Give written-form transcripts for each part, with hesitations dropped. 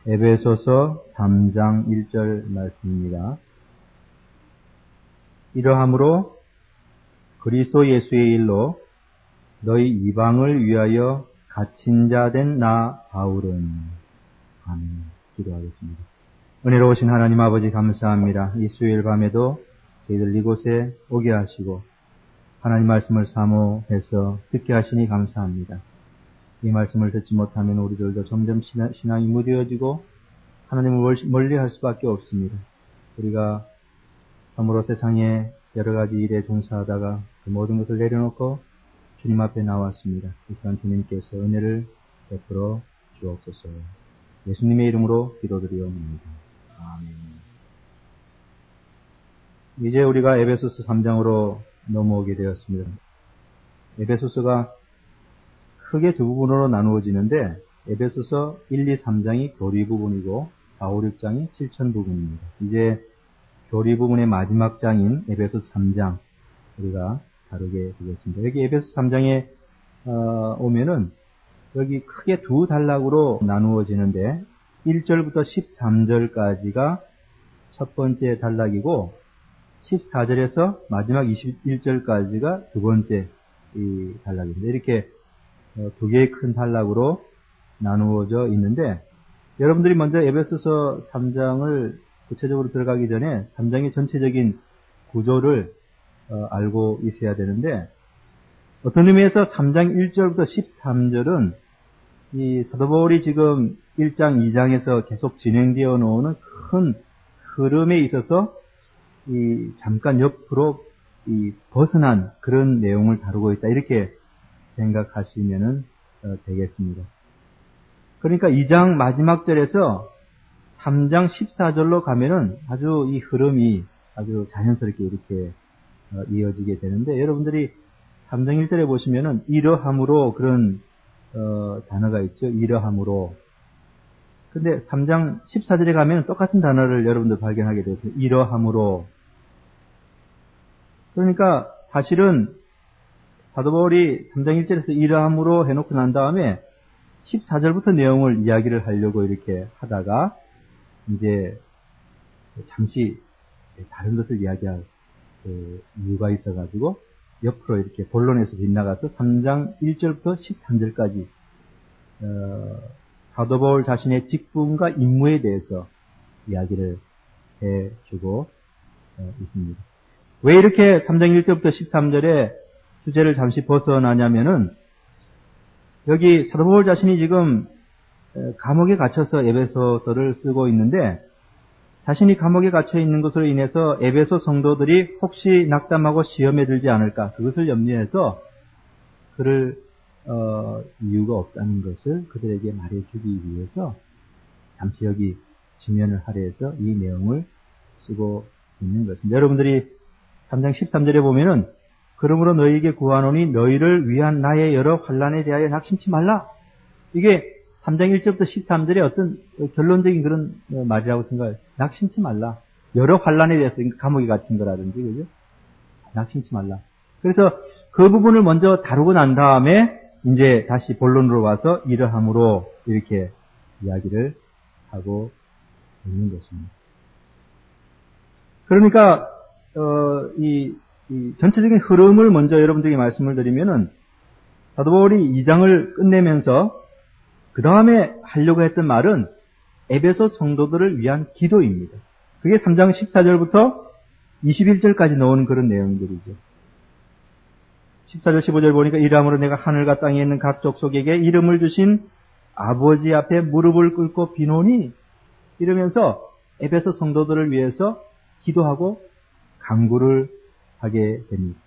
에베소서 3장 1절 말씀입니다. 이러함으로 그리스도 예수의 일로 너희 이방을 위하여 갇힌 자 된 나 바울은. 아멘. 기도하겠습니다. 은혜로우신 하나님 아버지 감사합니다. 이 수요일 밤에도 저희들 이곳에 오게 하시고 하나님 말씀을 사모해서 듣게 하시니 감사합니다. 이 말씀을 듣지 못하면 우리들도 점점 신앙이 무뎌지고 하나님을 멀리할 수밖에 없습니다. 우리가 참으로 세상에 여러 가지 일에 종사하다가 그 모든 것을 내려놓고 주님 앞에 나왔습니다. 이 시간 주님께서 은혜를 베풀어 주옵소서. 예수님의 이름으로 기도드리옵나이다. 아멘. 이제 우리가 에베소서 3장으로 넘어오게 되었습니다. 에베소서가 크게 두 부분으로 나누어지는데 에베소서 1, 2, 3장이 교리 부분이고 4, 5, 6장이 실천 부분입니다. 이제 교리 부분의 마지막 장인 에베소서 3장 우리가 다루게 되겠습니다. 여기 에베소서 3장에 오면은 여기 크게 두 단락으로 나누어지는데 1절부터 13절까지가 첫 번째 단락이고 14절에서 마지막 21절까지가 두 번째 이 단락입니다. 이렇게 두 개의 큰 단락으로 나누어져 있는데 여러분들이 먼저 에베소서 3장을 구체적으로 들어가기 전에 3장의 전체적인 구조를 알고 있어야 되는데 어떤 의미에서 3장 1절부터 13절은 이 사도 바울이 지금 1장, 2장에서 계속 진행되어 놓는 큰 흐름에 있어서 이 잠깐 옆으로 이 벗어난 그런 내용을 다루고 있다. 이렇게 생각하시면 되겠습니다. 그러니까 2장 마지막 절에서 3장 14절로 가면은 아주 이 흐름이 아주 자연스럽게 이렇게 이어지게 되는데 여러분들이 3장 1절에 보시면은 이러함으로 그런 단어가 있죠. 이러함으로. 근데 3장 14절에 가면 똑같은 단어를 여러분들 발견하게 되죠. 이러함으로. 그러니까 사실은 사도 바울이 3장 1절에서 이러함으로 해놓고 난 다음에 14절부터 내용을 이야기를 하려고 이렇게 하다가 이제 잠시 다른 것을 이야기할 이유가 있어가지고 옆으로 이렇게 본론에서 빗나가서 3장 1절부터 13절까지 사도 바울 자신의 직분과 임무에 대해서 이야기를 해주고 있습니다. 왜 이렇게 3장 1절부터 13절에 주제를 잠시 벗어나냐면은 여기 사도 바울 자신이 지금 감옥에 갇혀서 에베소서를 쓰고 있는데 자신이 감옥에 갇혀 있는 것으로 인해서 에베소 성도들이 혹시 낙담하고 시험에 들지 않을까 그것을 염려해서 그럴 이유가 없다는 것을 그들에게 말해주기 위해서 잠시 여기 지면을 할애해서 이 내용을 쓰고 있는 것입니다. 여러분들이 3장 13절에 보면은 그러므로 너희에게 구하노니 너희를 위한 나의 여러 환난에 대하여 낙심치 말라. 이게 3장 1절부터 13절의 어떤 결론적인 그런 말이라고 생각해요. 낙심치 말라. 여러 환난에 대해서 감옥에 갇힌 거라든지 그죠? 낙심치 말라. 그래서 그 부분을 먼저 다루고 난 다음에 이제 다시 본론으로 와서 이러함으로 이렇게 이야기를 하고 있는 것입니다. 그러니까 이 전체적인 흐름을 먼저 여러분들에게 말씀을 드리면은 사도 바울이 2장을 끝내면서 그 다음에 하려고 했던 말은 에베소 성도들을 위한 기도입니다. 그게 3장 14절부터 21절까지 나오는 그런 내용들이죠. 14절 15절 보니까 이러함으로 내가 하늘과 땅에 있는 각 족속에게 이름을 주신 아버지 앞에 무릎을 꿇고 비노니 이러면서 에베소 성도들을 위해서 기도하고 간구를 하게 됩니다.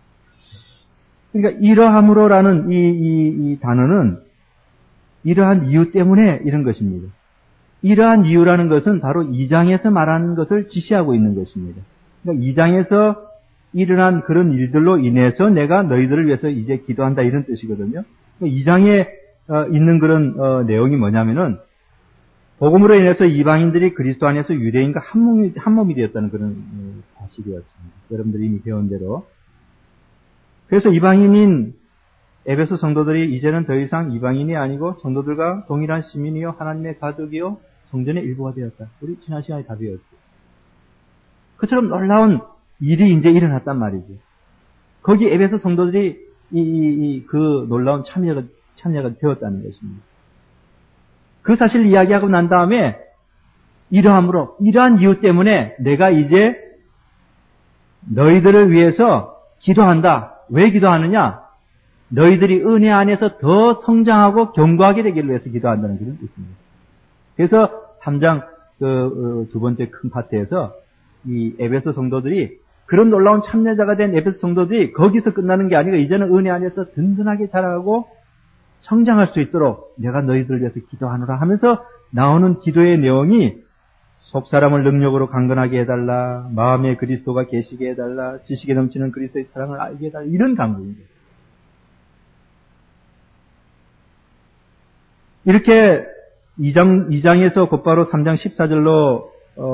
그러니까 이러함으로라는 이 단어는 이러한 이유 때문에 이런 것입니다. 이러한 이유라는 것은 바로 2장에서 말하는 것을 지시하고 있는 것입니다. 그러니까 2장에서 일어난 그런 일들로 인해서 내가 너희들을 위해서 이제 기도한다 이런 뜻이거든요. 2장에 있는 그런 내용이 뭐냐면은 복음으로 인해서 이방인들이 그리스도 안에서 유대인과 한 몸이 되었다는 그런 사실이었습니다. 여러분들이 이미 배운 대로. 그래서 이방인인 에베소 성도들이 이제는 더 이상 이방인이 아니고 성도들과 동일한 시민이요 하나님의 가족이요 성전의 일부가 되었다. 우리 지난 시간에 다 배웠죠. 그처럼 놀라운 일이 이제 일어났단 말이죠. 거기 에베소 성도들이 그 놀라운 참여가 되었다는 것입니다. 그 사실을 이야기하고 난 다음에 이러한 이유 때문에 내가 이제 너희들을 위해서 기도한다. 왜 기도하느냐? 너희들이 은혜 안에서 더 성장하고 견고하게 되기를 위해서 기도한다는 것을 있습니다. 그래서 3장 두 번째 큰 파트에서 이 에베소 성도들이 그런 놀라운 참여자가 된 에베소 성도들이 거기서 끝나는 게 아니고 이제는 은혜 안에서 든든하게 자라고 성장할 수 있도록 내가 너희들을 위해서 기도하노라 하면서 나오는 기도의 내용이 속사람을 능력으로 강건하게 해달라, 마음에 그리스도가 계시게 해달라, 지식에 넘치는 그리스도의 사랑을 알게 해달라, 이런 간구입니다. 이렇게 2장에서 곧바로 3장 14절로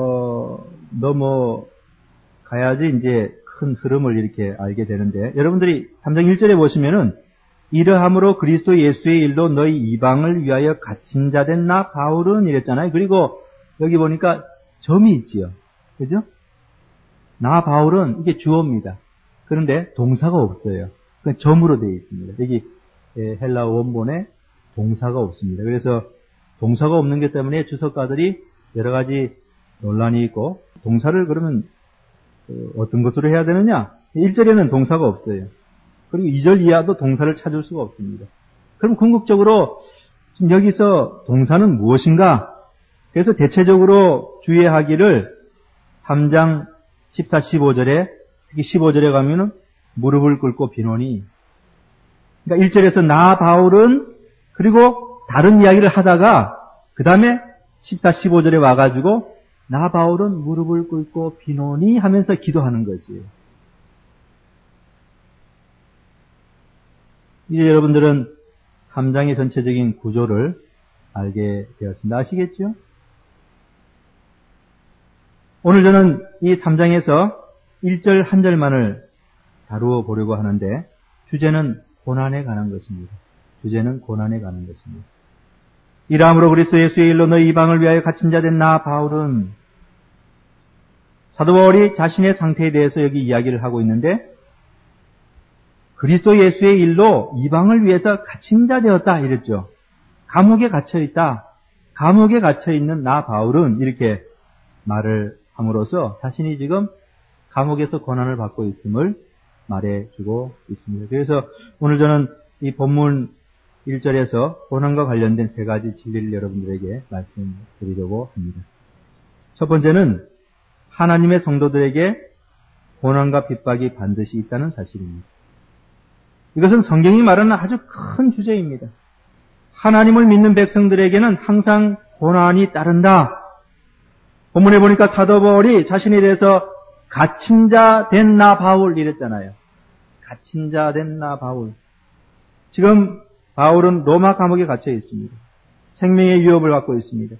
넘어가야지 이제 큰 흐름을 이렇게 알게 되는데, 여러분들이 3장 1절에 보시면은 이러함으로 그리스도 예수의 일로 너희 이방을 위하여 갇힌 자 된 나 바울은 이랬잖아요. 그리고 여기 보니까 점이 있지요. 그죠? 나 바울은 이게 주어입니다. 그런데 동사가 없어요. 그냥 점으로 되어 있습니다. 여기 헬라어 원본에 동사가 없습니다. 그래서 동사가 없는 것 때문에 주석가들이 여러 가지 논란이 있고, 동사를 그러면 어떤 것으로 해야 되느냐? 1절에는 동사가 없어요. 그리고 2절 이하도 동사를 찾을 수가 없습니다. 그럼 궁극적으로 지금 여기서 동사는 무엇인가? 그래서 대체적으로 주의하기를 3장 14, 15절에, 특히 15절에 가면은 무릎을 꿇고 비노니, 그러니까 1절에서 나 바울은, 그리고 다른 이야기를 하다가 그 다음에 14, 15절에 와가지고 나 바울은 무릎을 꿇고 비노니 하면서 기도하는 것이에요. 이제 여러분들은 3장의 전체적인 구조를 알게 되었습니다. 아시겠죠? 오늘 저는 이 3장에서 1절 한 절만을 다루어 보려고 하는데, 주제는 고난에 관한 것입니다. 주제는 고난에 관한 것입니다. 이러함으로 그리스도 예수의 일로 너희 이방을 위하여 갇힌 자 된 나 바울은, 사도 바울이 자신의 상태에 대해서 여기 이야기를 하고 있는데, 그리스도 예수의 일로 이방을 위해서 갇힌 자 되었다 이랬죠. 감옥에 갇혀 있다. 감옥에 갇혀 있는 나 바울은 이렇게 말을 함으로써 자신이 지금 감옥에서 고난을 받고 있음을 말해주고 있습니다. 그래서 오늘 저는 이 본문 1절에서 고난과 관련된 세 가지 진리를 여러분들에게 말씀드리려고 합니다. 첫 번째는 하나님의 성도들에게 고난과 핍박이 반드시 있다는 사실입니다. 이것은 성경이 말하는 아주 큰 주제입니다. 하나님을 믿는 백성들에게는 항상 고난이 따른다. 본문에 보니까 사도 바울이 자신에 대해서 갇힌 자 된 나 바울 이랬잖아요. 갇힌 자 된 나 바울. 지금 바울은 로마 감옥에 갇혀 있습니다. 생명의 위협을 받고 있습니다.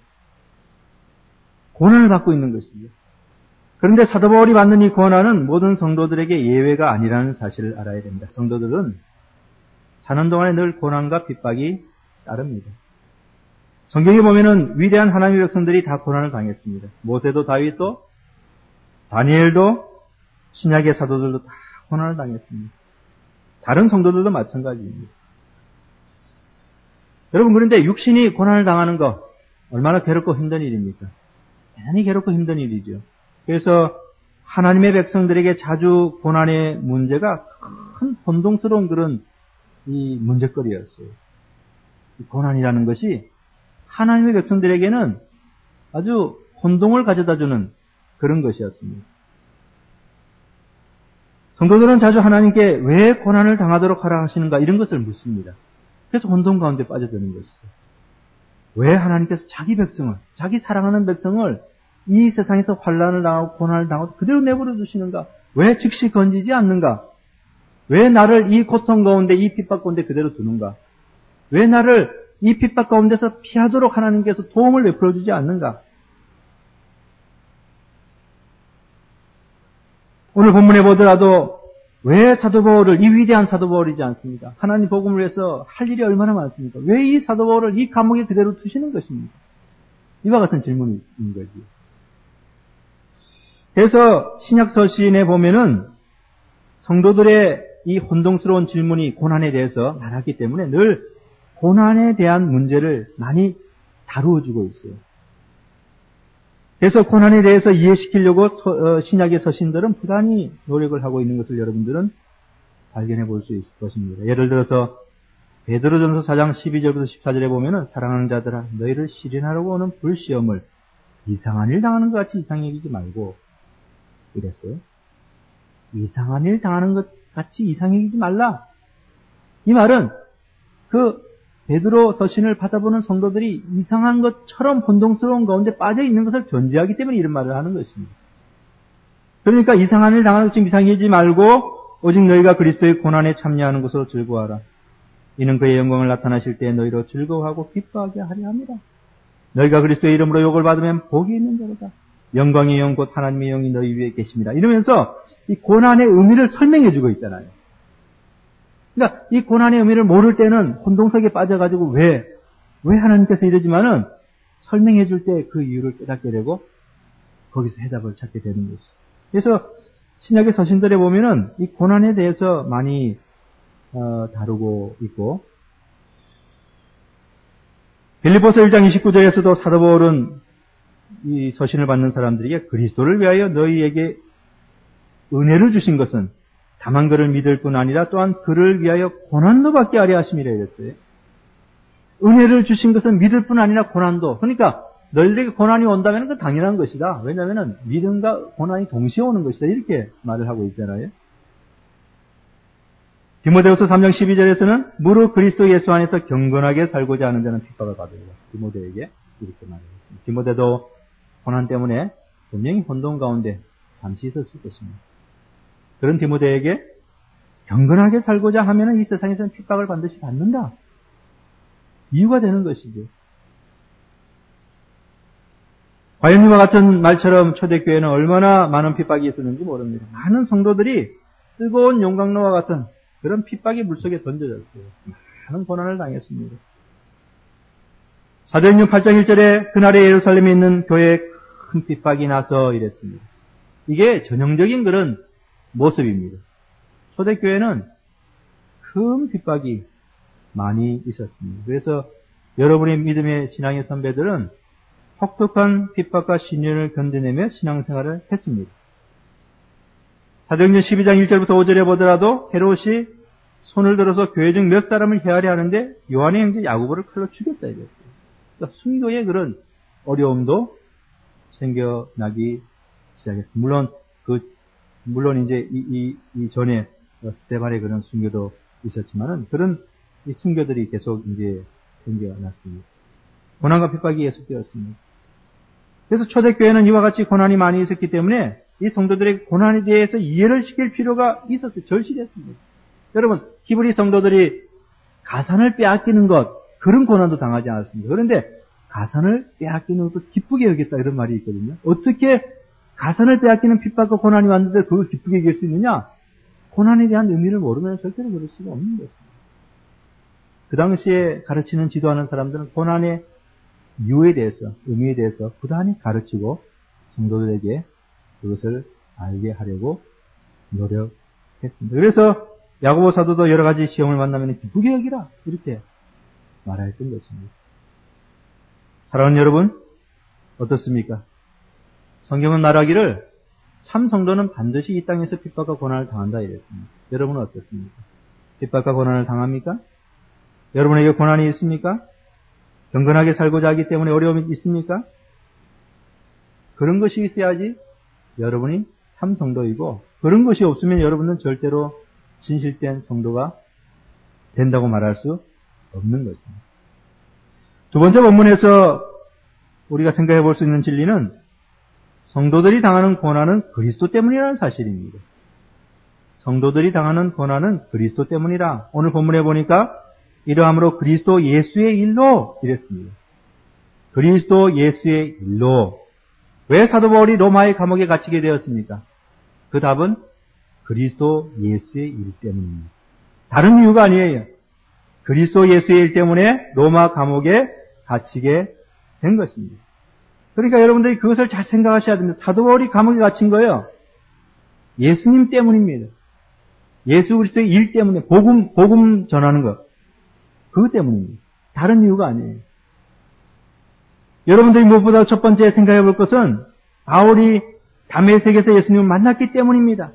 고난을 받고 있는 것입니다. 그런데 사도 바울이 받는 이 고난은 모든 성도들에게 예외가 아니라는 사실을 알아야 됩니다. 성도들은 사는 동안에 늘 고난과 핍박이 따릅니다. 성경에 보면은 위대한 하나님의 백성들이 다 고난을 당했습니다. 모세도 다윗도 다니엘도 신약의 사도들도 다 고난을 당했습니다. 다른 성도들도 마찬가지입니다. 여러분, 그런데 육신이 고난을 당하는 거 얼마나 괴롭고 힘든 일입니까? 대단히 괴롭고 힘든 일이죠. 그래서 하나님의 백성들에게 자주 고난의 문제가 큰 혼동스러운 그런 이 문제거리였어요. 이 고난이라는 것이 하나님의 백성들에게는 아주 혼동을 가져다주는 그런 것이었습니다. 성도들은 자주 하나님께 왜 고난을 당하도록 하라 하시는가 이런 것을 묻습니다. 그래서 혼동 가운데 빠져드는 것이죠. 왜 하나님께서 자기 백성을, 자기 사랑하는 백성을 이 세상에서 환난을 당하고 고난을 당하고 그대로 내버려 두시는가? 왜 즉시 건지지 않는가? 왜 나를 이 고통 가운데, 이 핍박 가운데 그대로 두는가? 왜 나를 이 핍박 가운데서 피하도록 하나님께서 도움을 베풀어 주지 않는가? 오늘 본문에 보더라도 왜 사도 바울을, 이 위대한 사도 바울이지 않습니까? 하나님 복음을 위해서 할 일이 얼마나 많습니까? 왜 이 사도 바울을 이 감옥에 그대로 두시는 것입니까? 이와 같은 질문인 거지. 그래서 신약 서신에 보면은 성도들의 이 혼동스러운 질문이 고난에 대해서 말하기 때문에 늘 고난에 대한 문제를 많이 다루어주고 있어요. 그래서 고난에 대해서 이해시키려고 신약의 서신들은 부단히 노력을 하고 있는 것을 여러분들은 발견해 볼 수 있을 것입니다. 예를 들어서 베드로전서 4장 12절부터 14절에 보면은 사랑하는 자들아 너희를 시련하려고 오는 불시험을 이상한 일 당하는 것 같이 이상히 여기지 말고 이랬어요. 이상한 일 당하는 것 같이 이상히 여기지 말라. 이 말은 그 베드로 서신을 받아보는 성도들이 이상한 것처럼 혼동스러운 가운데 빠져 있는 것을 견지하기 때문에 이런 말을 하는 것입니다. 그러니까 이상한 일 당하는 것 좀 이상히 여기지 말고 오직 너희가 그리스도의 고난에 참여하는 것으로 즐거워하라. 이는 그의 영광을 나타나실 때 너희로 즐거워하고 기뻐하게 하려 합니다. 너희가 그리스도의 이름으로 욕을 받으면 복이 있는 자로다. 영광의 영 곧 하나님의 영이 너희 위에 계십니다. 이러면서 이 고난의 의미를 설명해 주고 있잖아요. 그러니까 이 고난의 의미를 모를 때는 혼동석에 빠져가지고 왜 하나님께서 이러지만은 설명해 줄 때 그 이유를 깨닫게 되고 거기서 해답을 찾게 되는 것이죠. 그래서 신약의 서신들에 보면은 이 고난에 대해서 많이 다루고 있고 빌립보서 1장 29절에서도 사도 바울은 이 서신을 받는 사람들에게 그리스도를 위하여 너희에게 은혜를 주신 것은 다만 그를 믿을 뿐 아니라 또한 그를 위하여 고난도 받게 하려 하심이라 이랬어요. 은혜를 주신 것은 믿을 뿐 아니라 고난도. 그러니까 너희들에게 고난이 온다면 그건 당연한 것이다. 왜냐하면 믿음과 고난이 동시에 오는 것이다. 이렇게 말을 하고 있잖아요. 디모데후서 3장 12절에서는 무릇 그리스도 예수 안에서 경건하게 살고자 하는 자는 핍박을 받으리라. 디모데에게 이렇게 말했습니다. 디모데도 고난 때문에 분명히 혼돈 가운데 잠시 있었을 것입니다. 그런 디모데에게 경건하게 살고자 하면 이 세상에서는 핍박을 반드시 받는다. 이유가 되는 것이죠. 과연 이와 같은 말처럼 초대교회는 얼마나 많은 핍박이 있었는지 모릅니다. 많은 성도들이 뜨거운 용광로와 같은 그런 핍박의 물속에 던져졌어요. 많은 고난을 당했습니다. 사도행전 8장 1절에 그날에 예루살렘에 있는 교회에 큰 핍박이 나서 이랬습니다. 이게 전형적인 그런 모습입니다. 초대교회는 큰 핍박이 많이 있었습니다. 그래서 여러분의 믿음의 신앙의 선배들은 혹독한 핍박과 시련을 견뎌내며 신앙생활을 했습니다. 사도행전 12장 1절부터 5절에 보더라도 헤롯이 손을 들어서 교회 중 몇 사람을 헤아려 하는데 요한의 형제 야고보를 칼로 죽였다 이랬어요. 그러니까 순교의 그런 어려움도 생겨나기 시작했습니다. 물론 이제 이 전에 스데반의 그런 순교도 있었지만은 그런 이 순교들이 계속 이제 생겨났습니다. 고난과 핍박이 계속되었습니다. 그래서 초대교회는 이와 같이 고난이 많이 있었기 때문에 이 성도들의 고난에 대해서 이해를 시킬 필요가 있었어요. 절실했습니다. 여러분, 히브리 성도들이 가산을 빼앗기는 것, 그런 고난도 당하지 않았습니다. 그런데 가산을 빼앗기는 것도 기쁘게 여겼다 이런 말이 있거든요. 어떻게 가산을 빼앗기는 핍박과 고난이 왔는데 그걸 기쁘게 여길 수 있느냐? 고난에 대한 의미를 모르면 절대로 그럴 수가 없는 것입니다. 그 당시에 가르치는 지도하는 사람들은 고난의 이유에 대해서, 의미에 대해서 부단히 가르치고 성도들에게 그것을 알게 하려고 노력했습니다. 그래서 야고보 사도도 여러 가지 시험을 만나면 기쁘게 여기라 이렇게 말했던 것입니다. 사랑하는 여러분, 어떻습니까? 성경은 말하기를 참 성도는 반드시 이 땅에서 핍박과 고난을 당한다 이랬습니다. 여러분은 어떻습니까? 핍박과 고난을 당합니까? 여러분에게 고난이 있습니까? 경건하게 살고자 하기 때문에 어려움이 있습니까? 그런 것이 있어야지 여러분이 참 성도이고 그런 것이 없으면 여러분은 절대로 진실된 성도가 된다고 말할 수 없는 것입니다. 두 번째 본문에서 우리가 생각해 볼 수 있는 진리는 성도들이 당하는 고난은 그리스도 때문이라는 사실입니다. 성도들이 당하는 고난은 그리스도 때문이라. 오늘 본문에 보니까 이러함으로 그리스도 예수의 일로 이랬습니다. 그리스도 예수의 일로. 왜 사도 바울이 로마의 감옥에 갇히게 되었습니까? 그 답은 그리스도 예수의 일 때문입니다. 다른 이유가 아니에요. 그리스도 예수의 일 때문에 로마 감옥에 갇히게 된 것입니다. 그러니까 여러분들이 그것을 잘 생각하셔야 됩니다. 사도 바울이 감옥에 갇힌 거예요. 예수님 때문입니다. 예수 그리스도의 일 때문에 복음 전하는 것. 그것 때문입니다. 다른 이유가 아니에요. 여러분들이 무엇보다 첫 번째 생각해 볼 것은 바울이 다메섹에서 예수님을 만났기 때문입니다.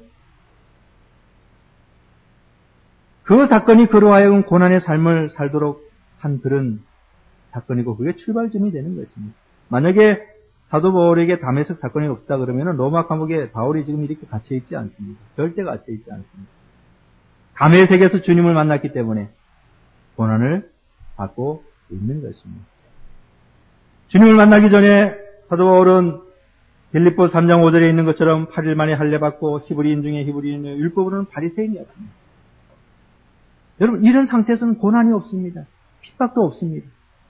그 사건이 그로 하여금 고난의 삶을 살도록 한 그런 사건이고 그게 출발점이 되는 것입니다. 만약에 사도 바울에게 다메섹 사건이 없다 그러면 로마 감옥에 바울이 지금 이렇게 갇혀있지 않습니다. 절대 갇혀있지 않습니다. 다메섹에서 주님을 만났기 때문에 고난을 받고 있는 것입니다. 주님을 만나기 전에 사도 바울은 빌립보 3장 5절에 있는 것처럼 8일 만에 할례받고 히브리인 중에 히브리인, 율법으로는 바리새인이었습니다. 여러분 이런 상태에서는 고난이 없습니다. 핍박도 없습니다.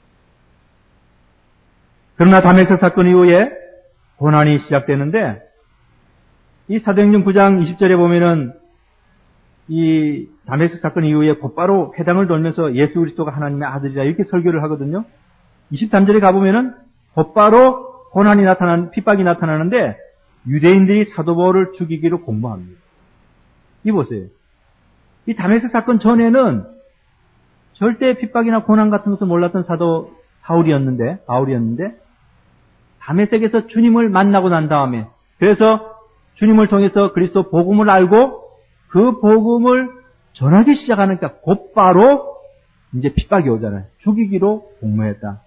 그러나 다메섹 사건 이후에 고난이 시작되는데 이 사도행전 9장 20절에 보면은 이 다메섹 사건 이후에 곧바로 회당을 돌면서 예수 그리스도가 하나님의 아들이라 이렇게 설교를 하거든요. 23절에 가보면은 곧바로 고난이 핍박이 나타나는데 유대인들이 사도 바울을 죽이기로 공모합니다. 이 보세요. 이 다메섹 사건 전에는 절대 핍박이나 고난 같은 것을 몰랐던 사도 바울이었는데 다메섹에서 주님을 만나고 난 다음에 그래서 주님을 통해서 그리스도 복음을 알고 그 복음을 전하기 시작하니까 곧바로 이제 핍박이 오잖아요. 죽이기로 공모했다.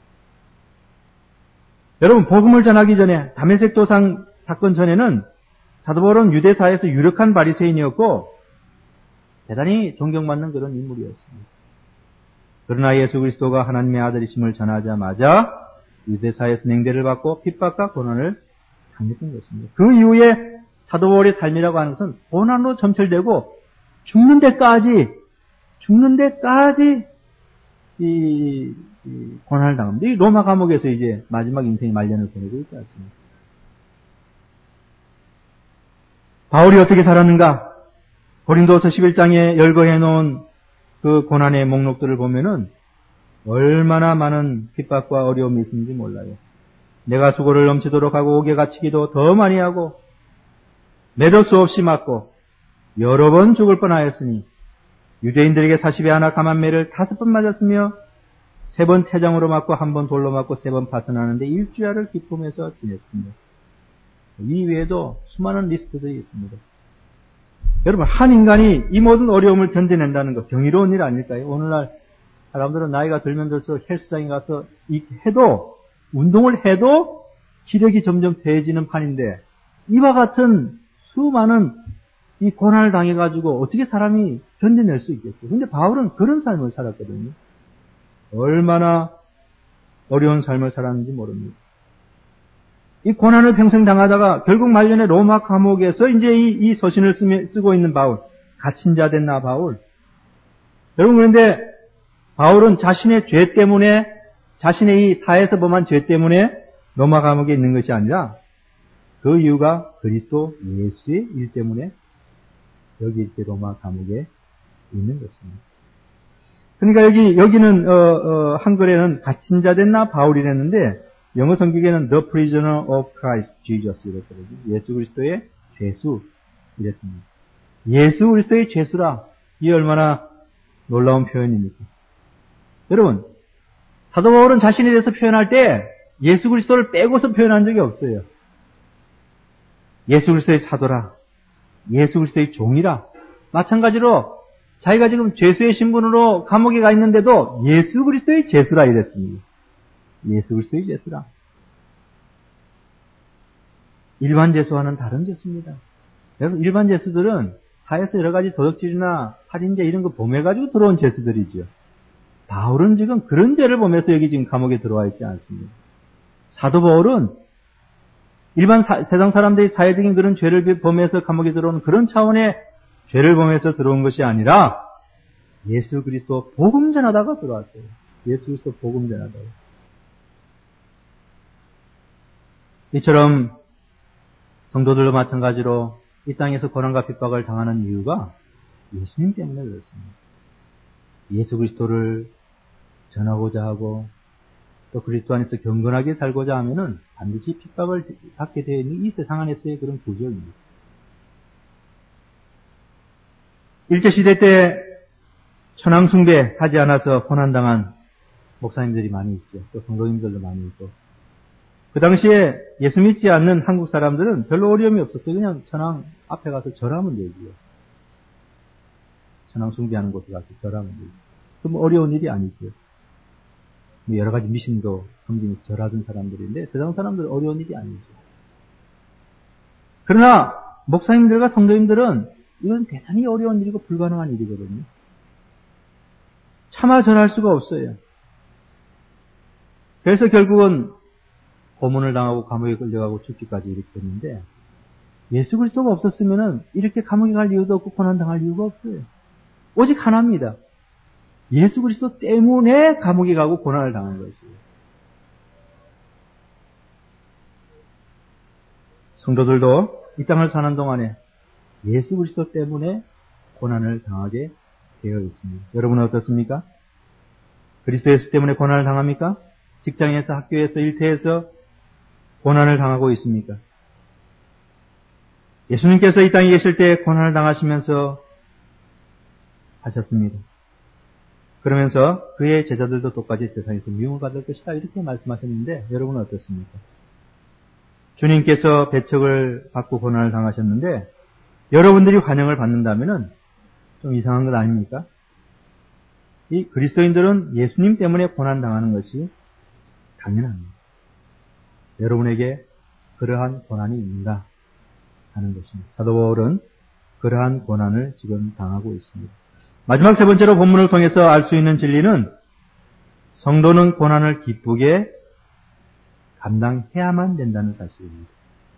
여러분 복음을 전하기 전에 다메섹 도상 사건 전에는 사도 바울은 유대사에서 유력한 바리새인이었고 대단히 존경받는 그런 인물이었습니다. 그러나 예수 그리스도가 하나님의 아들이심을 전하자마자 유대사에서 냉대를 받고 핍박과 고난을 당했던 것입니다. 그 이후에 사도 바울의 삶이라고 하는 것은 고난으로 점철되고 죽는 데까지 이 고난을 당합니다. 이 로마 감옥에서 이제 마지막 인생의 말년을 보내고 있지 않습니까? 바울이 어떻게 살았는가? 고린도서 11장에 열거해 놓은 그 고난의 목록들을 보면은 얼마나 많은 핍박과 어려움이 있는지 몰라요. 내가 수고를 넘치도록 하고 옥에 갇히기도 더 많이 하고 매도 수 없이 맞고 여러 번 죽을 뻔하였으니 유대인들에게 40에 하나 감한매를 5번 맞았으며 3번 태장으로 맞고 1번 돌로 맞고 3번 파선하는데 일주야를 기쁨에서 지냈습니다. 이 외에도 수많은 리스트들이 있습니다. 여러분 한 인간이 이 모든 어려움을 견뎌낸다는 것 경이로운 일 아닐까요? 오늘날 사람들은 나이가 들면 들수록 헬스장에 가서 운동을 해도 기력이 점점 세지는 판인데 이와 같은 수많은 이 고난을 당해가지고 어떻게 사람이 견뎌낼 수 있겠어요? 근데 바울은 그런 삶을 살았거든요. 얼마나 어려운 삶을 살았는지 모릅니다. 이 고난을 평생 당하다가 결국 말년에 로마 감옥에서 이제 이 서신을 쓰고 있는 바울, 갇힌 자 된 나 바울. 여러분 그런데 바울은 자신의 죄 때문에 자신의 이 타에서 범한 죄 때문에 로마 감옥에 있는 것이 아니라 그 이유가 그리스도 예수의 일 때문에 여기 이렇게 로마 감옥에 있는 것입니다. 그러니까 여기는 한글에는 갇힌 자 된 나 바울이랬는데 영어 성경에는 The Prisoner of Christ Jesus 이랬거든요. 예수 그리스도의 죄수 이랬습니다. 예수 그리스도의 죄수라. 이게 얼마나 놀라운 표현입니까? 여러분 사도 바울은 자신에 대해서 표현할 때 예수 그리스도를 빼고서 표현한 적이 없어요. 예수 그리스도의 사도라. 예수 그리스도의 종이라. 마찬가지로 자기가 지금 죄수의 신분으로 감옥에 가 있는데도 예수 그리스도의 죄수라 이랬습니다. 예수 그리스도의 죄수라. 일반 죄수와는 다른 죄수입니다. 여러분 일반 죄수들은 사회에서 여러 가지 도덕질이나 살인죄 이런 거 범해가지고 들어온 죄수들이죠. 바울은 지금 그런 죄를 범해서 여기 지금 감옥에 들어와 있지 않습니다. 사도 바울은 일반 세상 사람들이 사회적인 그런 죄를 범해서 감옥에 들어오는 그런 차원의 죄를 범해서 들어온 것이 아니라 예수 그리스도 복음 전하다가 들어왔어요. 예수 그리스도 복음 전하다가. 이처럼 성도들도 마찬가지로 이 땅에서 고난과 핍박을 당하는 이유가 예수님 때문에 그렇습니다. 예수 그리스도를 전하고자 하고 또 그리스도 안에서 경건하게 살고자 하면은 반드시 핍박을 받게 되어 있는 이 세상 안에서의 그런 구조입니다. 일제시대 때 천황숭배 하지 않아서 고난당한 목사님들이 많이 있죠. 또 성도님들도 많이 있고. 그 당시에 예수 믿지 않는 한국 사람들은 별로 어려움이 없었어요. 그냥 천황 앞에 가서 절하면 되지요. 천황 숭배하는 곳에 가서 절하면 되죠. 그럼 어려운 일이 아니죠. 여러 가지 미신도 섬기면서 절하던 사람들인데 세상 사람들은 어려운 일이 아니죠. 그러나 목사님들과 성도님들은 이건 대단히 어려운 일이고 불가능한 일이거든요. 차마 절할 수가 없어요. 그래서 결국은 고문을 당하고 감옥에 끌려가고 죽기까지 이렇게 됐는데 예수 그리스도가 없었으면 이렇게 감옥에 갈 이유도 없고 고난당할 이유가 없어요. 오직 하나입니다. 예수 그리스도 때문에 감옥에 가고 고난을 당한 것이에요. 성도들도 이 땅을 사는 동안에 예수 그리스도 때문에 고난을 당하게 되어 있습니다. 여러분은 어떻습니까? 그리스도 예수 때문에 고난을 당합니까? 직장에서, 학교에서, 일터에서 고난을 당하고 있습니까? 예수님께서 이 땅에 계실 때 고난을 당하시면서 하셨습니다. 그러면서 그의 제자들도 똑같이 세상에서 미움을 받을 것이다 이렇게 말씀하셨는데 여러분은 어떻습니까? 주님께서 배척을 받고 고난을 당하셨는데 여러분들이 환영을 받는다면 좀 이상한 것 아닙니까? 이 그리스도인들은 예수님 때문에 고난 당하는 것이 당연합니다. 여러분에게 그러한 고난이 있는가 하는 것입니다. 사도 바울은 그러한 고난을 지금 당하고 있습니다. 마지막 세 번째로 본문을 통해서 알 수 있는 진리는 성도는 고난을 기쁘게 감당해야만 된다는 사실입니다.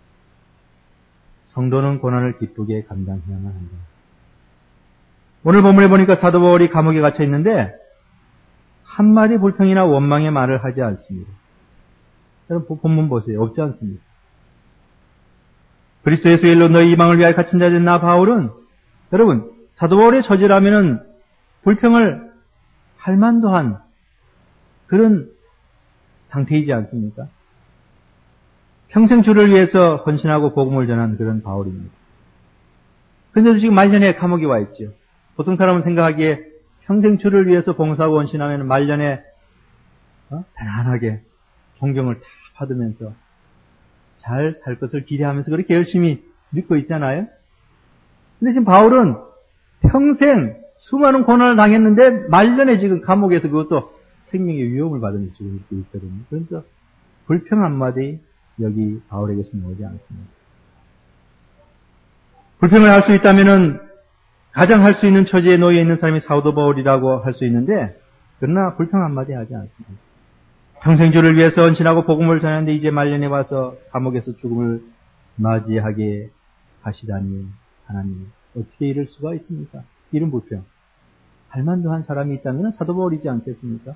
성도는 고난을 기쁘게 감당해야만 한다. 오늘 본문에 보니까 사도 바울이 감옥에 갇혀 있는데 한마디 불평이나 원망의 말을 하지 않습니다. 여러분 본문 보세요. 없지 않습니다. 그리스도 예수의 일로 너희 이방을 위하여 갇힌 자 된 나 바울은 여러분 사도 바울의 처지라면은 불평을 할 만도 한 그런 상태이지 않습니까? 평생 주를 위해서 헌신하고 복음을 전한 그런 바울입니다. 그런데도 지금 말년에 감옥에 와 있죠. 보통 사람은 생각하기에 평생 주를 위해서 봉사하고 헌신하면 말년에 편안하게 존경을 다 받으면서 잘 살 것을 기대하면서 그렇게 열심히 믿고 있잖아요. 근데 지금 바울은 평생 수많은 고난을 당했는데 말년에 지금 감옥에서 그것도 생명의 위험을 받으면서 지금 있고 있거든요. 그러니까 불평 한마디 여기 바울에게서 나오지 않습니다. 불평을 할 수 있다면은 가장 할 수 있는 처지에 놓여 있는 사람이 사도 바울이라고 할 수 있는데 그러나 불평 한마디 하지 않습니다. 평생 주를 위해서 헌신하고 복음을 전하는데 이제 말년에 와서 감옥에서 죽음을 맞이하게 하시다니 하나님 어떻게 이럴 수가 있습니까? 이런 불평. 할 만도 한 사람이 있다면 사도 바울이지 않겠습니까?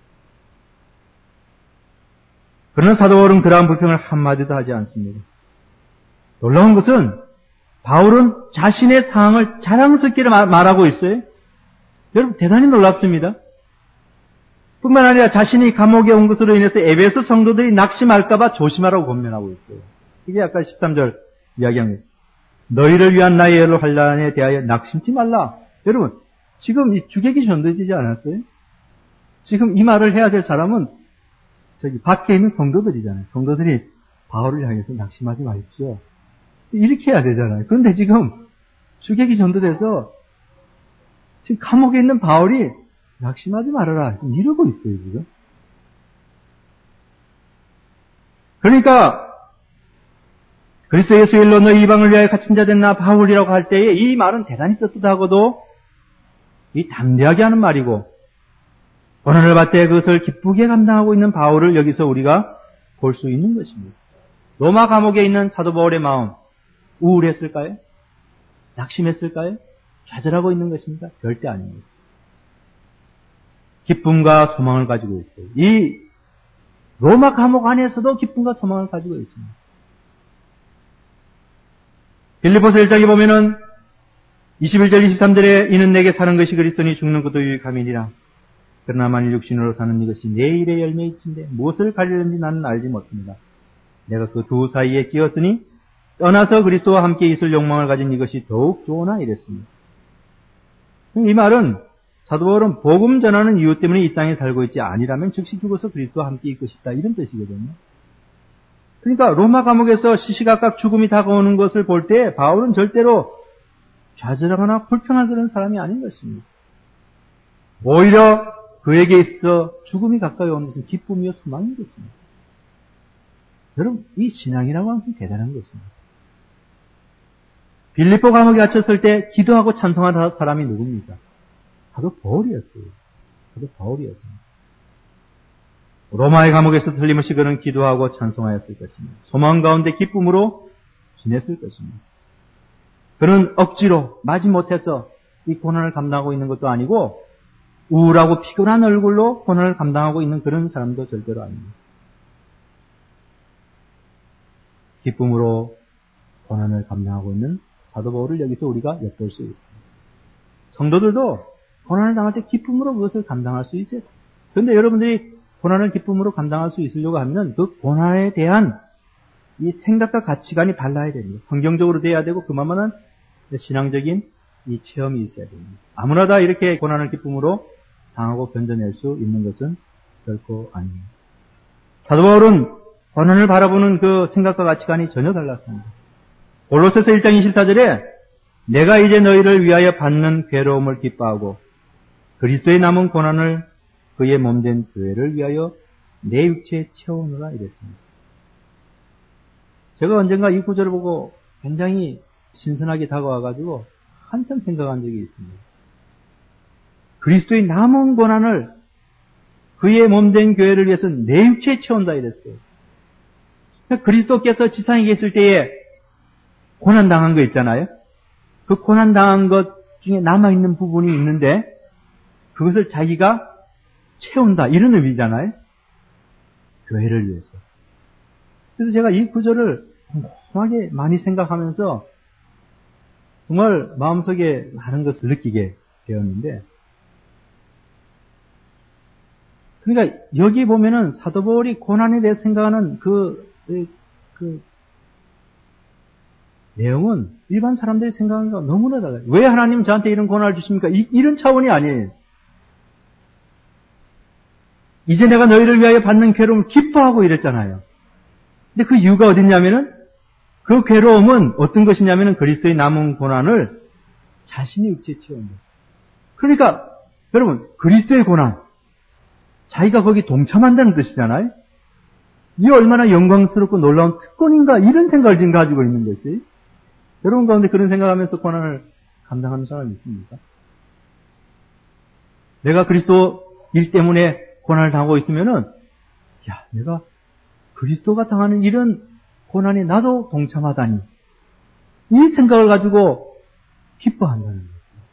그러나 사도 바울은 그러한 불평을 한마디도 하지 않습니다. 놀라운 것은 바울은 자신의 상황을 자랑스럽게 말하고 있어요. 여러분 대단히 놀랍습니다. 뿐만 아니라 자신이 감옥에 온 것으로 인해서 에베소 성도들이 낙심할까봐 조심하라고 권면하고 있어요. 이게 아까 13절 이야기합니다. 너희를 위한 나의 여러 환난에 대하여 낙심치 말라. 여러분 지금 이 주객이 전도지지 않았어요? 지금 이 말을 해야 될 사람은 저기 밖에 있는 성도들이잖아요. 성도들이 바울을 향해서 낙심하지 마십시오. 이렇게 해야 되잖아요. 그런데 지금 주객이 전도돼서 지금 감옥에 있는 바울이 낙심하지 말아라. 이러고 있어요, 지금. 그러니까 그리스도 예수의 일로 너희 이방을 위하여 갇힌 자 된 나 바울이라고 할 때에 이 말은 대단히 떳떳하고도 이 담대하게 하는 말이고 고난을 받을 때 그것을 기쁘게 감당하고 있는 바울을 여기서 우리가 볼 수 있는 것입니다. 로마 감옥에 있는 사도 바울의 마음 우울했을까요? 낙심했을까요? 좌절하고 있는 것입니까? 절대 아닙니다. 기쁨과 소망을 가지고 있어요. 이 로마 감옥 안에서도 기쁨과 소망을 가지고 있습니다. 빌립보서 1장에 보면은 21절 23절에 이는 내게 사는 것이 그리스도니 죽는 것도 유익함이니라. 그러나 만일 육신으로 사는 이것이 내 일의 열매이친데 무엇을 가리는지 나는 알지 못합니다. 내가 그 두 사이에 끼었으니 떠나서 그리스도와 함께 있을 욕망을 가진 이것이 더욱 좋으나 이랬습니다. 이 말은 사도 바울은 복음 전하는 이유 때문에 이 땅에 살고 있지 아니라면 즉시 죽어서 그리스도와 함께 있고 싶다 이런 뜻이거든요. 그러니까 로마 감옥에서 시시각각 죽음이 다가오는 것을 볼 때 바울은 절대로 좌절하거나 불평할 그런 사람이 아닌 것입니다. 오히려 그에게 있어 죽음이 가까이 오는 것은 기쁨이요 소망인 것입니다. 여러분, 이 신앙이라고 하는 것은 대단한 것입니다. 빌립보 감옥에 갇혔을 때 기도하고 찬송한 사람이 누굽니까? 사도 바울이었어요. 사도 바울이었습니다. 로마의 감옥에서 틀림없이 그는 기도하고 찬송하였을 것입니다. 소망 가운데 기쁨으로 지냈을 것입니다. 그는 억지로 마지못해서 이 고난을 감당하고 있는 것도 아니고 우울하고 피곤한 얼굴로 고난을 감당하고 있는 그런 사람도 절대로 아닙니다. 기쁨으로 고난을 감당하고 있는 사도 바울을 여기서 우리가 엿볼 수 있습니다. 성도들도 고난을 당할 때 기쁨으로 그것을 감당할 수 있어요. 그런데 여러분들이 고난을 기쁨으로 감당할 수 있으려고 하면 그 고난에 대한 이 생각과 가치관이 달라야 됩니다. 성경적으로 돼야 되고 그만한 신앙적인 이 체험이 있어야 됩니다. 아무나 다 이렇게 고난을 기쁨으로 당하고 견뎌낼 수 있는 것은 결코 아닙니다. 사도 바울은 고난을 바라보는 그 생각과 가치관이 전혀 달랐습니다. 골로새서 1장 24절에 내가 이제 너희를 위하여 받는 괴로움을 기뻐하고 그리스도의 남은 고난을 그의 몸된 교회를 위하여 내 육체에 채우느라 이랬습니다. 제가 언젠가 이 구절을 보고 굉장히 신선하게 다가와가지고 한참 생각한 적이 있습니다. 그리스도의 남은 고난을 그의 몸된 교회를 위해서 내 육체에 채운다 이랬어요. 그리스도께서 지상에 계실 때에 고난당한 거 있잖아요. 그 고난당한 것 중에 남아있는 부분이 있는데 그것을 자기가 채운다 이런 의미잖아요. 교회를 위해서. 그래서 제가 이 구절을 꼼꼼하게 많이 생각하면서 정말 마음속에 많은 것을 느끼게 되었는데 그러니까 여기 보면은 사도 바울이 고난에 대해 생각하는 그 내용은 일반 사람들이 생각하는 거 너무나 달라요. 왜 하나님 저한테 이런 고난을 주십니까? 이런 차원이 아니에요. 이제 내가 너희를 위하여 받는 괴로움을 기뻐하고 이랬잖아요. 근데 그 이유가 어딨냐면은 그 괴로움은 어떤 것이냐면은 그리스도의 남은 고난을 자신이 육체에 채운다. 그러니까 여러분 그리스도의 고난 자기가 거기 동참한다는 뜻이잖아요. 이 얼마나 영광스럽고 놀라운 특권인가 이런 생각을 지금 가지고 있는 것이 여러분 가운데 그런 생각하면서 고난을 감당하는 사람이 있습니까? 내가 그리스도 일 때문에 고난을 당하고 있으면은 야 내가 그리스도가 당하는 이런 고난에 나도 동참하다니 이 생각을 가지고 기뻐한다는 거예요.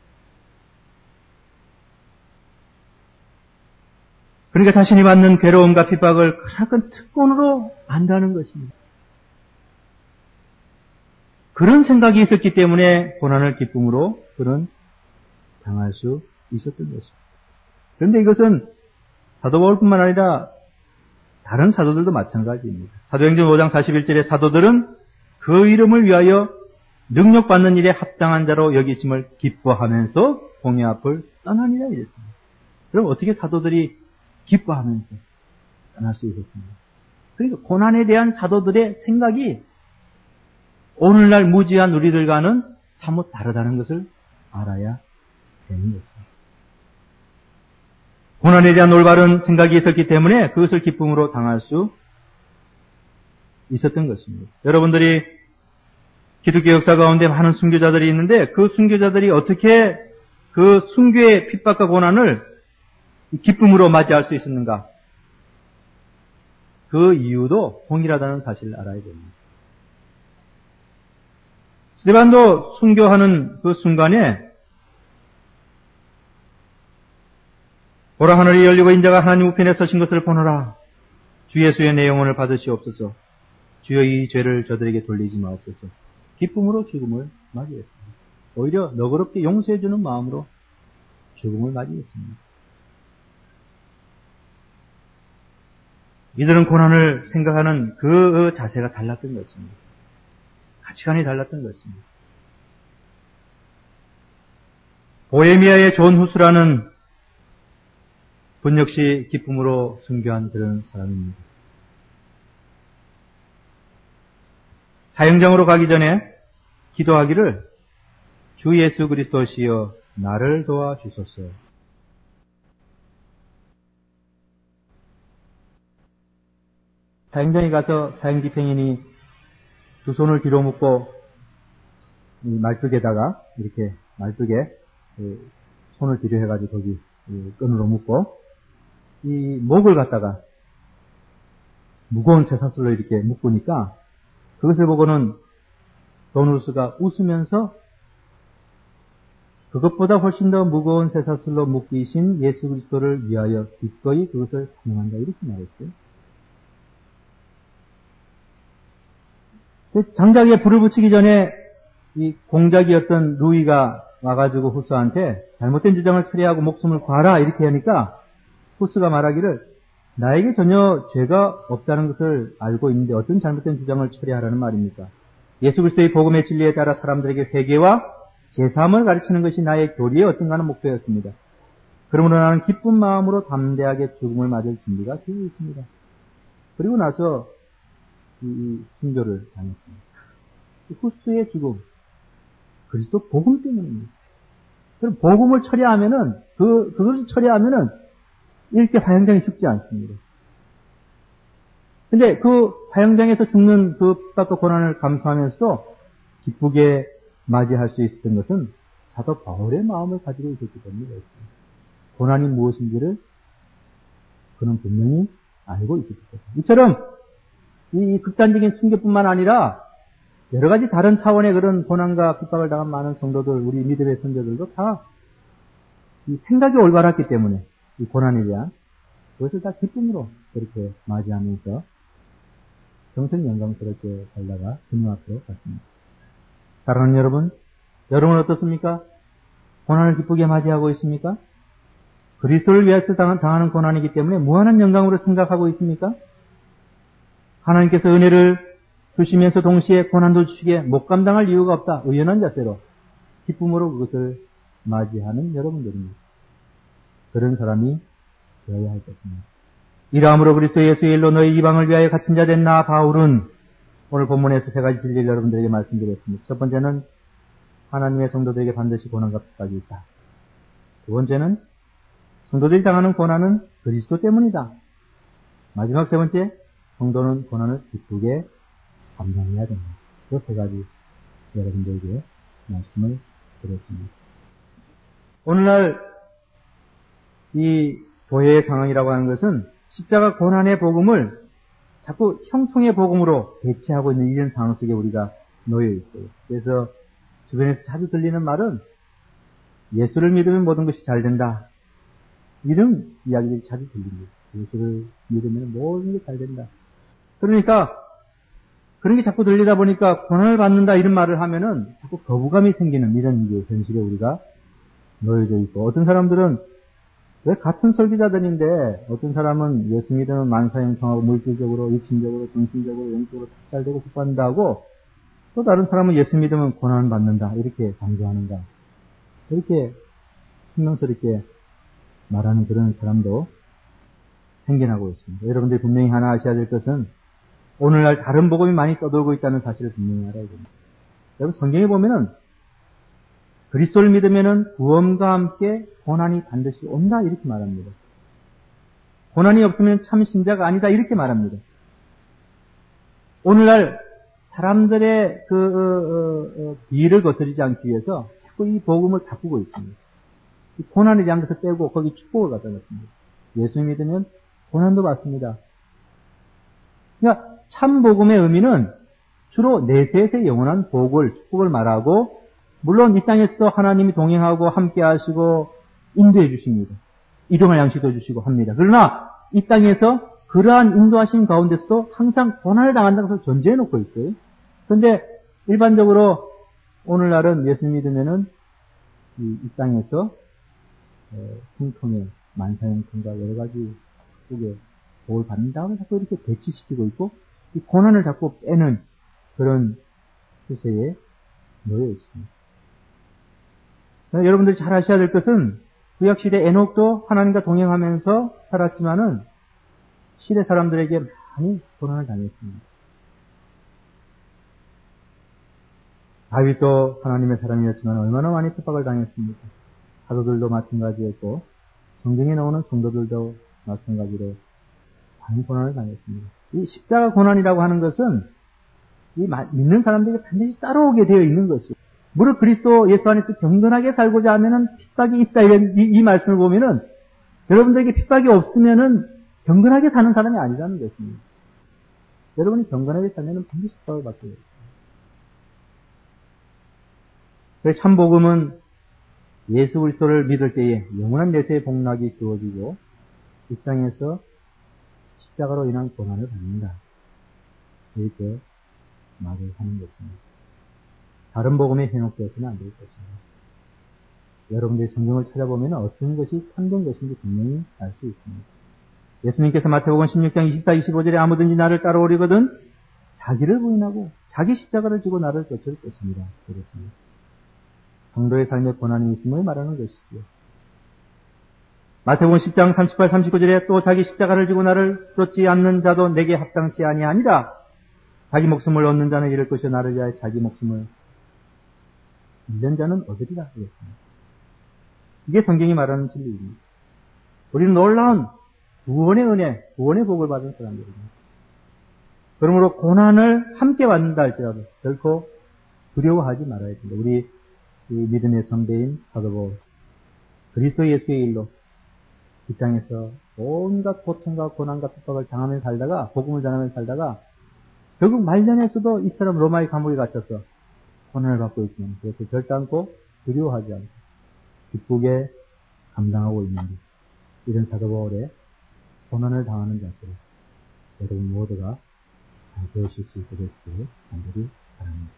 그러니까 자신이 받는 괴로움과 핍박을 그런 특권으로 안다는 것입니다. 그런 생각이 있었기 때문에 고난을 기쁨으로 그는 당할 수 있었던 것입니다. 그런데 이것은 사도 바울뿐만 아니라 다른 사도들도 마찬가지입니다. 사도행전 5장 41절에 사도들은 그 이름을 위하여 능력받는 일에 합당한 자로 여기심을 기뻐하면서 공회 앞을 떠나니라 이랬습니다. 그럼 어떻게 사도들이 기뻐하면서 떠날 수 있었습니다. 그러니까 고난에 대한 사도들의 생각이 오늘날 무지한 우리들과는 사뭇 다르다는 것을 알아야 되는 것입니다. 고난에 대한 올바른 생각이 있었기 때문에 그것을 기쁨으로 당할 수 있었던 것입니다. 여러분들이 기독교 역사 가운데 많은 순교자들이 있는데 그 순교자들이 어떻게 그 순교의 핍박과 고난을 기쁨으로 맞이할 수 있었는가? 그 이유도 동일하다는 사실을 알아야 됩니다. 스데반도 순교하는 그 순간에 보라 하늘이 열리고 인자가 하나님 우편에 서신 것을 보노라. 주 예수의 내 영혼을 받으시옵소서. 주여 이 죄를 저들에게 돌리지 마옵소서. 기쁨으로 죽음을 맞이했습니다. 오히려 너그럽게 용서해주는 마음으로 죽음을 맞이했습니다. 이들은 고난을 생각하는 그 자세가 달랐던 것입니다. 가치관이 달랐던 것입니다. 보헤미아의 존 후스라는 분 역시 기쁨으로 순교한 그런 사람입니다. 사형장으로 가기 전에 기도하기를 주 예수 그리스도시여 나를 도와주소서. 사형장에 가서 사형집행인이 두 손을 뒤로 묶고 말뚝에다가 이렇게 말뚝에 손을 뒤로 해가지고 거기 끈으로 묶고 이 목을 갖다가 무거운 쇠사슬로 이렇게 묶으니까 그것을 보고는 도누스가 웃으면서 그것보다 훨씬 더 무거운 쇠사슬로 묶이신 예수 그리스도를 위하여 기꺼이 그것을 찬양한다 이렇게 말했어요. 장작에 불을 붙이기 전에 이 공작이었던 루이가 와가지고 후스한테 잘못된 주장을 처리하고 목숨을 구하라 이렇게 하니까 후스가 말하기를 나에게 전혀 죄가 없다는 것을 알고 있는데 어떤 잘못된 주장을 처리하라는 말입니까? 예수 그리스도의 복음의 진리에 따라 사람들에게 회개와 제사함을 가르치는 것이 나의 교리의 어떤가는 목표였습니다. 그러므로 나는 기쁜 마음으로 담대하게 죽음을 맞을 준비가 되어 있습니다. 그리고 나서 이 순교를 당했습니다. 후스의 죽음, 그리스도 복음 때문입니다. 그럼 복음을 처리하면은 그것을 처리하면은 이렇게 화형장에 죽지 않습니다. 근데 그 화형장에서 죽는 그 핍박과 고난을 감수하면서도 기쁘게 맞이할 수 있었던 것은 사도 바울의 마음을 가지고 있었기 때문이었습니다. 고난이 무엇인지를 그는 분명히 알고 있었기 때문입니다. 이처럼 이 극단적인 순교뿐만 아니라 여러 가지 다른 차원의 그런 고난과 핍박을 당한 많은 성도들, 우리 믿음의 선조들도 다 이 생각이 올바랐기 때문에 이 고난에 대한 그것을 다 기쁨으로 그렇게 맞이하면서 평생 영광스럽게 살다가 주님 앞으로 갔습니다. 사랑하는 여러분, 여러분은 어떻습니까? 고난을 기쁘게 맞이하고 있습니까? 그리스도를 위해서 당하는 고난이기 때문에 무한한 영광으로 생각하고 있습니까? 하나님께서 은혜를 주시면서 동시에 고난도 주시기에 못 감당할 이유가 없다. 의연한 자세로 기쁨으로 그것을 맞이하는 여러분들입니다. 그런 사람이 되어야 할 것입니다. 이러함으로 그리스도 예수의 일로 너희 이방을 위하여 갇힌 자 된 나 바울은 오늘 본문에서 세 가지 진리를 여러분들에게 말씀드렸습니다. 첫 번째는 하나님의 성도들에게 반드시 고난과 핍박이 있다. 두 번째는 성도들이 당하는 고난은 그리스도 때문이다. 마지막 세 번째, 성도는 고난을 기쁘게 감당해야 된다. 그 세 가지 여러분들에게 말씀을 드렸습니다. 오늘날 이 교회의 상황이라고 하는 것은 십자가 고난의 복음을 자꾸 형통의 복음으로 대체하고 있는 이런 상황 속에 우리가 놓여 있어요. 그래서 주변에서 자주 들리는 말은 예수를 믿으면 모든 것이 잘 된다. 이런 이야기들이 자주 들립니다. 예수를 믿으면 모든 게 잘 된다. 그러니까 그런 게 자꾸 들리다 보니까 고난을 받는다 이런 말을 하면은 자꾸 거부감이 생기는 이런 게 현실에 우리가 놓여져 있고, 어떤 사람들은 왜 같은 설교자들인데 어떤 사람은 예수 믿으면 만사형통하고 물질적으로, 육신적으로, 정신적으로, 영적으로 잘 되고 축복받는다 하고, 또 다른 사람은 예수 믿으면 고난을 받는다 이렇게 강조하는가, 이렇게 신명스럽게 말하는 그런 사람도 생겨나고 있습니다. 여러분들이 분명히 하나 아셔야 될 것은 오늘날 다른 복음이 많이 떠돌고 있다는 사실을 분명히 알아야 됩니다. 여러분 성경에 보면은 그리스도를 믿으면은 구원과 함께 고난이 반드시 온다 이렇게 말합니다. 고난이 없으면 참 신자가 아니다 이렇게 말합니다. 오늘날 사람들의 비를 거스르지 않기 위해서 자꾸 이 복음을 바꾸고 있습니다. 이 고난에 대한 것을 빼고 거기 축복을 갖다 놨습니다. 예수 믿으면 고난도 받습니다. 그러니까 참 복음의 의미는 주로 내세에서의 영원한 복을, 축복을 말하고, 물론 이 땅에서도 하나님이 동행하고 함께 하시고 인도해 주십니다. 일용할 양식도 주시고 합니다. 그러나 이 땅에서 그러한 인도하신 가운데서도 항상 고난을 당한다는 것을 전제해 놓고 있어요. 그런데 일반적으로 오늘날은 예수 믿으면은 이 땅에서 형통의 만사형통과 여러 가지 축복의 복을 받는 다음에 자꾸 이렇게 대치시키고 있고, 이 고난을 자꾸 빼는 그런 추세에 놓여 있습니다. 여러분들이 잘 아셔야 될 것은 구약시대 에녹도 하나님과 동행하면서 살았지만은 시대 사람들에게 많이 고난을 당했습니다. 다윗도 하나님의 사람이었지만 얼마나 많이 핍박을 당했습니까? 사도들도 마찬가지였고 성경에 나오는 성도들도 마찬가지로 많은 고난을 당했습니다. 이 십자가 고난이라고 하는 것은 이 믿는 사람들에게 반드시 따라오게 되어 있는 것이에요. 무릇 그리스도 예수 안에서 경건하게 살고자 하면은 핍박이 있다 이 말씀을 보면은 여러분들에게 핍박이 없으면은 경건하게 사는 사람이 아니라는 것입니다. 여러분이 경건하게 살면은 반드시 핍박을 받게 됩니다. 그래서 참 복음은 예수 그리스도를 믿을 때에 영원한 내세의 복락이 주어지고 이 땅에서 십자가로 인한 고난을 받는다. 이렇게 말을 하는 것입니다. 다른 복음에 현혹되어서는 안 될 것입니다. 여러분들이 성경을 찾아보면 어떤 것이 참된 것인지 분명히 알 수 있습니다. 예수님께서 마태복음 16장 24, 25절에 아무든지 나를 따라오려거든 자기를 부인하고 자기 십자가를 지고 나를 쫓을 것입니다. 그렇습니다. 성도의 삶에 고난이 있음을 말하는 것이죠. 마태복음 10장 38, 39절에 또 자기 십자가를 지고 나를 쫓지 않는 자도 내게 합당치 아니하니라. 자기 목숨을 얻는 자는 잃을 것이요 나를 위하여 자기 목숨을 잃는 자는 얻으리라 그랬습니다. 이게 성경이 말하는 진리입니다. 우리는 놀라운 구원의 은혜, 구원의 복을 받은 사람들입니다. 그러므로 고난을 함께 받는다 할지라도 결코 두려워하지 말아야 됩니다. 우리 믿음의 선배인 사도 바울, 그리스도 예수의 일로 이 땅에서 온갖 고통과 고난과 핍박을 당하면서 살다가 복음을 전하면서 살다가 결국 말년에서도 이처럼 로마의 감옥에 갇혀서 고난을 받고 있지만 그것을 결단코 두려워하지 않고 기쁘게 감당하고 있는 이런 사도 바울의 고난을 당하는 자들 여러분 모두가 되실 수 있게 되시길 간절히 바랍니다.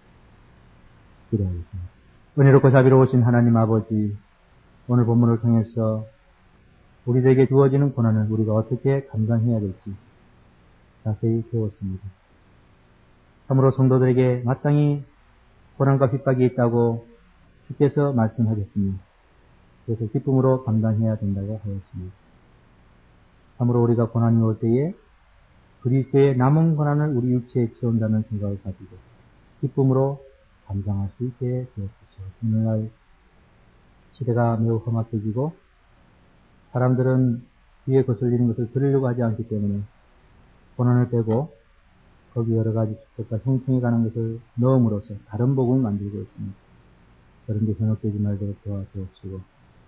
기도하겠습니다. 은혜롭고 자비로우신 하나님 아버지, 오늘 본문을 통해서 우리에게 주어지는 고난을 우리가 어떻게 감당해야 될지 자세히 배웠습니다. 참으로 성도들에게 마땅히 고난과 핍박이 있다고 주께서 말씀하셨으니 그래서 기쁨으로 감당해야 된다고 하였습니다. 참으로 우리가 고난이 올 때에 그리스도의 남은 고난을 우리 육체에 채운다는 생각을 가지고 기쁨으로 감당할 수 있게 되었습니다. 오늘날 시대가 매우 험악해지고 사람들은 뒤에 거슬리는 것을 들으려고 하지 않기 때문에 고난을 빼고 거기 여러 가지 축복과 형통해 가는 것을 넣음으로써 다른 복음을 만들고 있습니다. 그런 데 현혹되지 말도록 도와주옵시고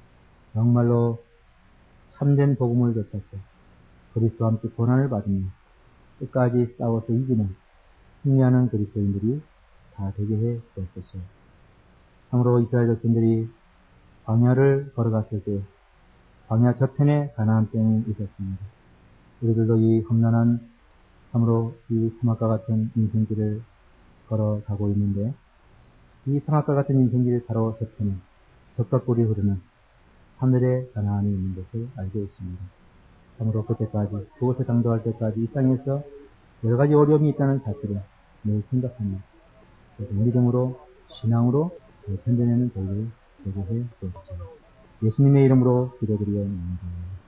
정말로 참된 복음을 쫓아서 그리스도와 함께 고난을 받으며 끝까지 싸워서 이기는 승리하는 그리스도인들이 다 되게 해 주옵소서. 참으로 이스라엘 백성들이 광야를 걸어갔을 때 광야 저편에 가나안 땅이 있었습니다. 우리들도 이 험난한 참으로 이 사막과 같은 인생길을 걸어가고 있는데 이 사막과 같은 인생길 바로 저편에 적과 꿀이 흐르는 하늘의 가나안이 있는 것을 알고 있습니다. 참으로 그때까지 그곳에 당도할 때까지 이 땅에서 여러 가지 어려움이 있다는 사실을 매우 생각합니다. 그래서 믿음으로 신앙으로 편되내는 저희를 되게 해 주옵소서. 예수님의 이름으로 기도드리옵나이다.